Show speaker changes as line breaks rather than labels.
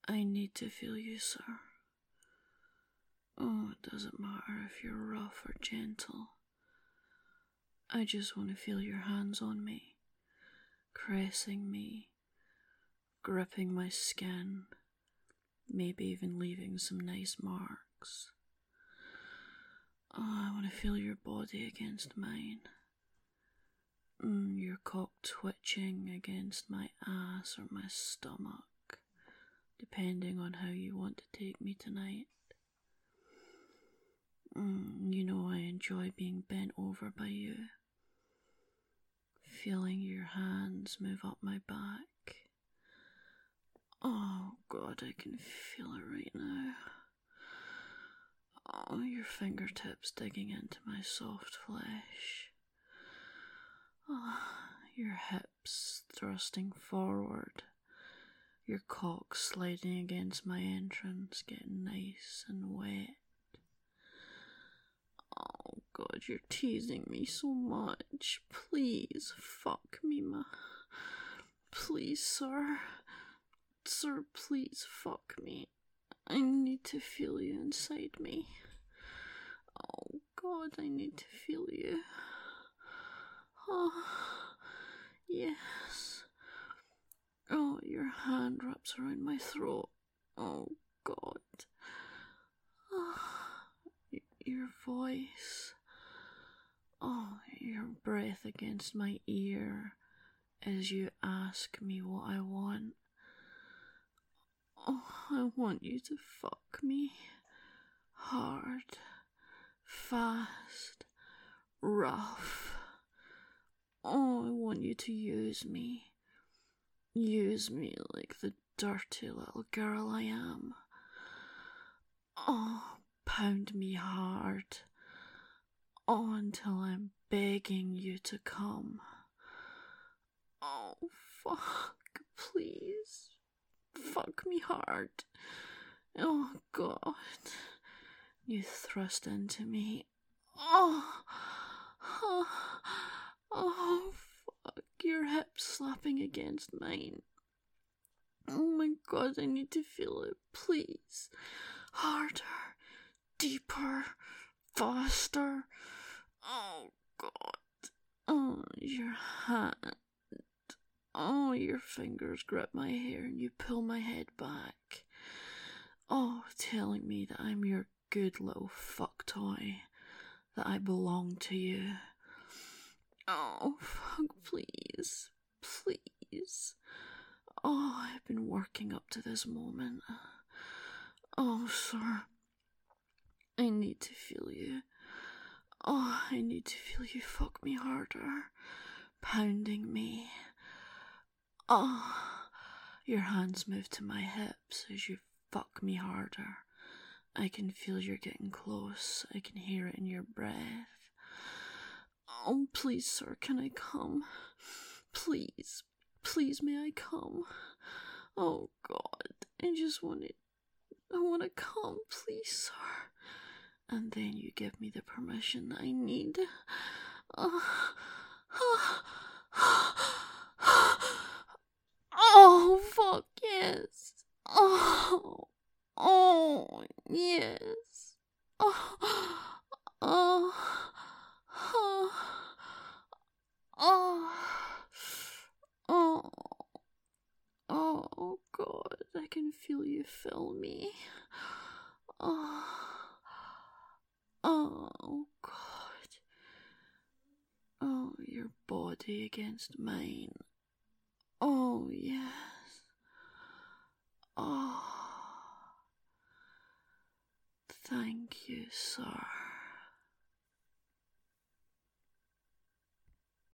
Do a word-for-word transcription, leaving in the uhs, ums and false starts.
I need to feel you, sir. Oh, it doesn't matter if you're rough or gentle. I just want to feel your hands on me, caressing me, gripping my skin, maybe even leaving some nice marks. Oh, I want to feel your body against mine. Mm, your cock twitching against my ass or my stomach, depending on how you want to take me tonight. Mm, you know I enjoy being bent over by you, feeling your hands move up my back. Oh God, I can feel it right now. Oh, your fingertips digging into my soft flesh. Oh, your hips thrusting forward, your cock sliding against my entrance, getting nice and wet. Oh God, you're teasing me so much. Please, fuck me, ma. Please, sir. Sir, please fuck me. I need to feel you inside me. Oh God, I need to feel you. Oh, yes. Oh, your hand wraps around my throat. Oh God. Oh, your voice. Oh, your breath against my ear as you ask me what I want. Oh, I want you to fuck me. Hard. Fast. Rough. Oh, I want you to use me. Use me like the dirty little girl I am. Oh, pound me hard. Oh, until I'm begging you to come. Oh, fuck, please. Fuck me hard. Oh, God. You thrust into me. Oh, oh, oh, fuck. Your hips slapping against mine. Oh my God, I need to feel it, please. Harder, deeper, faster. Oh God. Oh, your hand. Oh, your fingers grip my hair and you pull my head back. Oh, telling me that I'm your good little fuck toy, that I belong to you. Oh, fuck, please, please. Oh, I've been working up to this moment. Oh, sir, I need to feel you. Oh, I need to feel you fuck me harder, pounding me. Oh, your hands move to my hips as you fuck me harder. I can feel you're getting close. I can hear it in your breath. Oh, please, sir, can I come? Please, please, may I come? Oh, God, I just want to, I want to come, please, sir. And then you give me the permission that I need. Oh, oh fuck, yes. Oh, oh, yes. Oh, oh, oh, oh, oh, oh, God, I can feel you fill me. Oh, oh, God. Oh, your body against mine. Oh, yes. Oh, thank you, sir.